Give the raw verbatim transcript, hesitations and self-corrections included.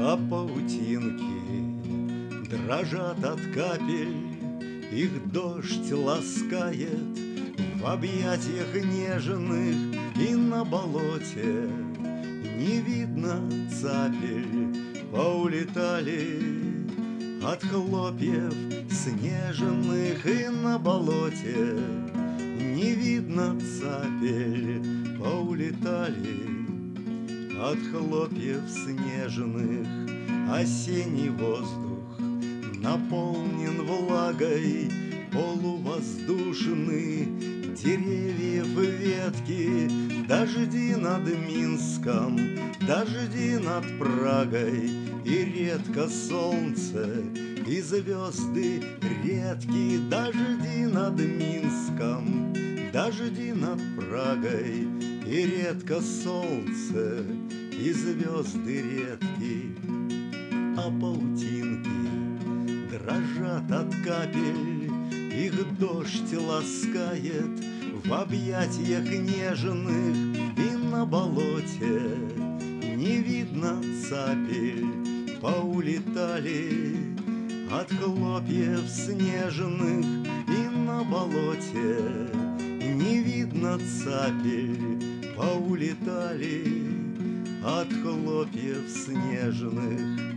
А паутинки дрожат от капель, их дождь ласкает в объятиях нежных, и на болоте не видно цапель. Поулетали от хлопьев снежных, и на болоте не видно цапель. Поулетали от хлопьев снежных. Осенний воздух наполнен влагой, полувоздушны деревьев ветки. Дожди над Минском, дожди над Прагой, и редко солнце, и звезды редки. Дожди над Минском, дожди над Прагой, и редко солнце, и звезды редки. А паутинки дрожат от капель, их дождь ласкает в объятиях нежных, и на болоте не видно цапель. Поулетали от хлопьев снежных, и на болоте не видно цапель. Поулетали от хлопьев снежных.